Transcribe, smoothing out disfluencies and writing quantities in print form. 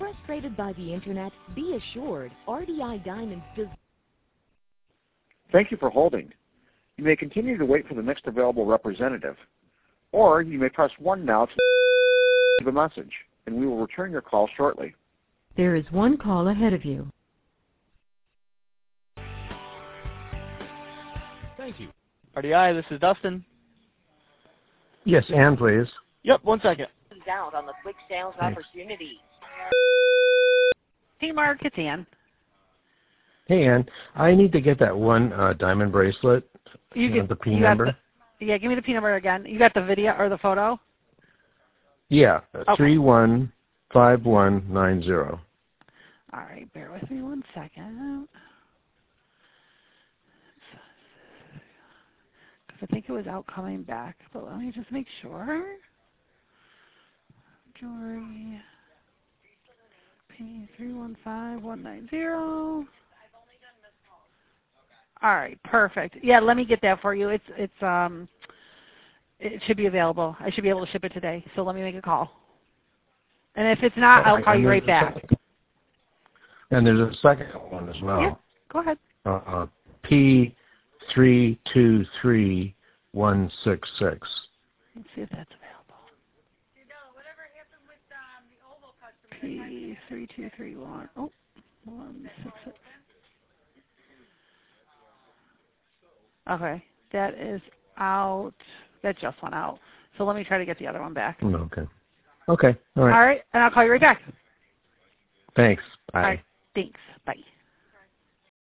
Frustrated by the Internet? Be assured, RDI Diamonds does... Thank you for holding. You may continue to wait for the next available representative, or you may press 1 now to leave a message, and we will return your call shortly. There is one call ahead of you. Thank you. RDI, this is Dustin. Yes, Ann, please. Yep, 1 second. Out on the quick sales opportunities. Hey, Mark, it's Ann. Hey, Ann. I need to get that one diamond bracelet. The P number. Yeah, give me the P number again. You got the video or the photo? Yeah, okay. 315190. All right, bear with me 1 second. Because I think it was out coming back, but let me just make sure. Jewelry, P315190. All right, perfect. Yeah, let me get that for you. It should be available. I should be able to ship it today. So let me make a call. And if it's not, I'll call you right back. And there's a second one as well. Yeah, go ahead. P323166. Let's see if that's available. P3231. Oh, 166. Okay, that is out. That just went out. So let me try to get the other one back. Okay. Okay. All right. All right, and I'll call you right back. Thanks. Bye. All right. Thanks. Bye.